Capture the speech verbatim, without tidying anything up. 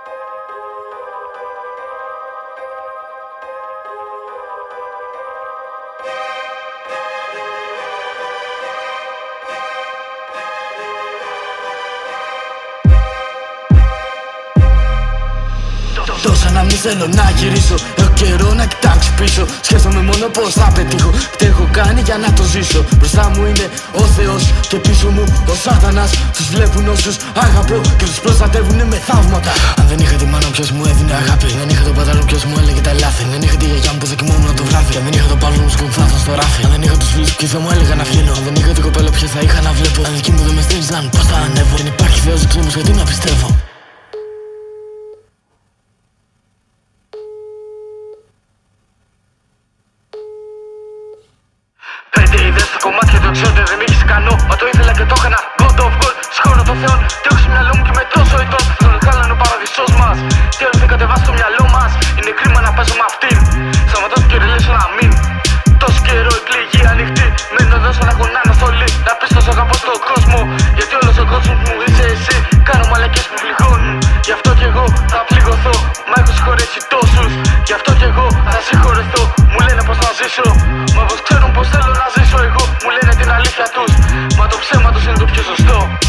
Τόσα να μην θέλω να γυρίσω. Έχω καιρό να κοιτάξω πίσω. Σκέφτομαι μόνο πως θα πετύχω. Τι έχω κάνει για να το ζήσω. Μπροστά μου είναι ο Θεός και πίσω μου ο Σάτανας. Τους βλέπουν όσους αγαπώ και τους προστατεύουν με θαύματα. Αν δεν είχα τη μάνα ποιος μου έδινε αγάπη. Δεν είχα τον πατέρα ποιος μου έλεγε τα λάθη. Δεν είχα τη γιαγιά μου που δοκιμόμουν το βράδυ. Αν δεν είχα τον πάλι μου σκουφάθω στο ράφι. Αν δεν είχα τους φίλους που θα μου έλεγα να βγαίνω. Αν δεν είχα την κοπέλα ποια θα είχα να βλέπω. Αν δικοί μου δεν με στήριζαν πως θα ανέβω. Δεν υπάρχει Θεός όμως γιατί να πιστεύω. Πέντε ιδέες στα κομμάτια του εξώνται, δεν με έχεις ικανό. Μα το ήθελα και το έκανα. God of God, συγχωρώ τον Θεόν. Τι έχω στο μυαλό μου και με τόσο ετών. Στον χάλα είναι ο παραδεισός μας. Τι άλλο δεν κατεβάσει στο μυαλό μας. Είναι κρίμα να παίζω με αυτήν. Σταματώθηκε ρε λες να μην. Τόσο καιρό η πληγή ανοιχτή. Μένω εδώ σαν να έχω αναστολή. Να πεις τόσο αγαπώ στον κόσμο. Γιατί όλος ο κόσμος μου είσαι εσύ. Κάνω μαλακές που πληγώνουν. Γι' αυτό κι εγώ θα πληγωθώ. Μα έχω συγχωρέσει τόσους. Γι' αυτό κι εγώ θα συγχωρεθώ. Μου λένε πως να ζήσω. Μα πως ξέρουν πως θέλω να ζήσω εγώ. Μου λένε την αλήθεια τους. Μα το ψέμα τους είναι το πιο σωστό.